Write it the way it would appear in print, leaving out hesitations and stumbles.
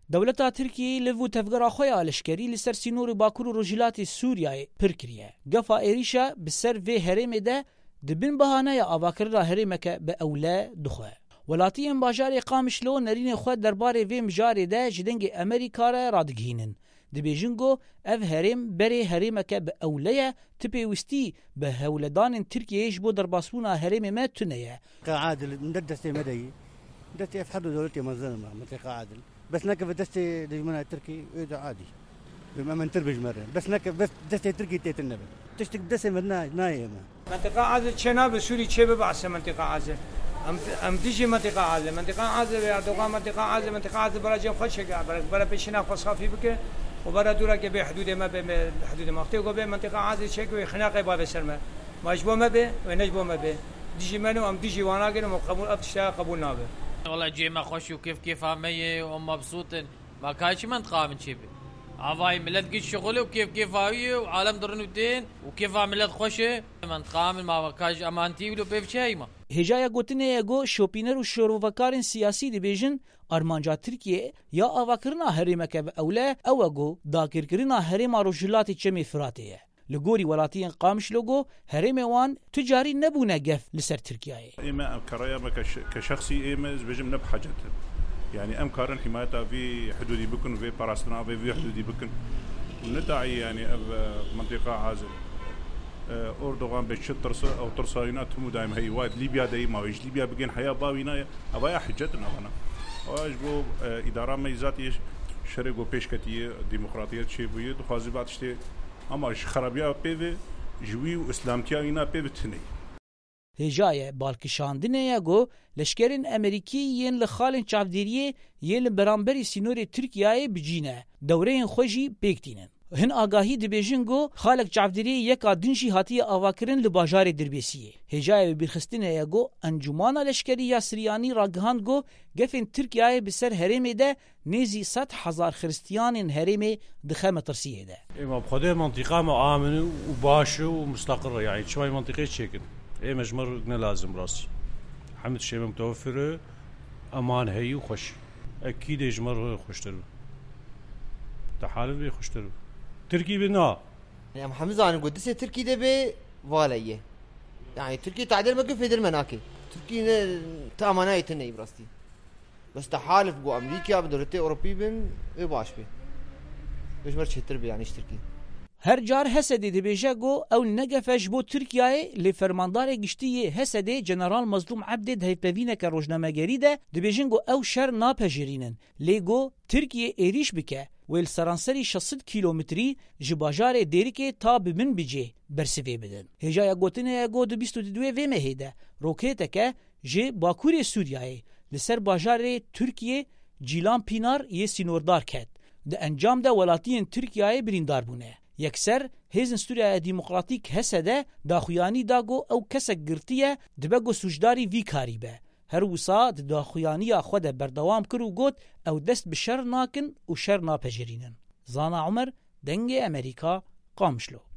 دولتا ترکیه لوو تفگرا خویا لشکری لسر سینور باکور و روجیلات سوریای پر کریه. گفا ایریشا بسر وی هرم ده دبن بهانه یا آواکرنا هرمک به اوله دخواه. ولاتیان باجار قامشلو نرین خود درباره وی مجاری ده جدنگ امریکا را رادگهینن. دبیجنگو اف هرم بری هرمک به اوله تپیوستی به هولدان ترکیهش بو درباسونا هرم ما تنیه. عادل ندسته مدهی دسته في حد دولتي منظمة منطقة عادل بس نكف دستي دجمنا التركي إذا عادي بما من تربج مرة بس نكف بس دستي تركي تيت النبي تشتك دستي من نايمة منطقة عادل شناب سوري شيء ببعث منطقة عادل أم تيجي منطقة عادل منطقة عادل يا دوغا منطقة عادل منطقة عادل براجم خشة برا بيشنا فصافي بك وبرا دورا كبي حدود ما بين حدود مختلف وبين منطقة عادل شيء وخناقة باب سلمة ما يجبو ما به ونجبو ما به ديجي منو أم ديجي وانا كنا مقبول أفتشتا قبول نابه والله جيما خوش وكيف همية ومبسوطين ما كايش منطقة من شيء هواي ملت قد شغله وكيف هاوية وعالم درن ودين وكيف ملت خوشه منطقة من ما كايش أمانتي ولو بيف شيء ما هجایا گوتنه یگو شوپینر و شوروکارن سیاسی دیبیجن آرمانجا ترکیه یا آواکرنا هرمک به اوله او گو داکرکرنا هرم روجلاتی چمی فراتیه لگوری ولاتین قامش لگو هرم وان تجاری نبونه گف لسر ترکیه اما كرايا كشخصي اما بجم نب حاجه يعني ام كارن حمايتها في حدودي بكن في باراستنا في حدودي بكن وندعي يعني منطقه عازل اردوغان بشترس او ترساينات هم دائما هي وايد ليبيا دايما ويش ليبيا بقين حياه باوينا ابايا حجتنا انا واجبو اداره ميزاتي شرقو بيشكتيه ديمقراطيه تشيبويه دخازي بعد شتي اما خرابيا بيفي جوي واسلامتيا اینا بيبتني هجايه بالکشاندنه یگو لشکرین امریکی ین لخالن چافدیریه ین برانبری سینور ترکیه بجینه دوره خوشی بکتینن هن آگاهی دبیجنگو خالق چافدیریه یکا دنجی هاتی آواکرن لباجار دربیسیه هجايه برخستنه یگو انجمانا لشکری یا سریانی راگهاندگو گفن ترکیه بسر هرمه ده نزی 100,000 خريستيان هرمه دخمه ترسيه ده اما بخده منطقه مؤمنه وباشه ومستقره يعني شوي منطقه شكل ايه مجمر لازم راسي حمد شيء متوفره امان هي وخش اكيد يجمر خوشتر تحالف خوشتر تركي بنا يا محمد زان قدس تركي ده به واليه يعني تركي تعدل ما في المناكي تركي تامانه يتني براستي بس تحالف جو امريكا بدولتي اوروبي بن باش بي مش مرش تربي يعني تركي هر جار هسدي دبيجا جو او نگفش بو ترکیه لفرماندار گشتی هسدي جنرال مظلوم عبد هيفبينه كروجنامه‌گری ده دبيجن جو او شر ناپجرینن لگو ترکیه ایریش بکه ویل سرانسری 600 کیلومتری جباجار دیریکه تا بمن بجه برسوی بدن هجایا گوتنه گو 22 و مهده روکیتکه جه باکور سوریه لسر باجار ترکیه جیلان پینار یه سینوردار کد ده انجام ده ولاتین ترکیه بریندار بونه یکسر هیزن سوریه دیموکراتیک هسده داخویانی داگو او کسک گرتیه دبگو سوجداری وی کاری به هر وسا داخویانی خود بردوام کرو گوت او دست بشر ناکن و شر ناپجرینن زانا عمر دنگ امریکا قامشلو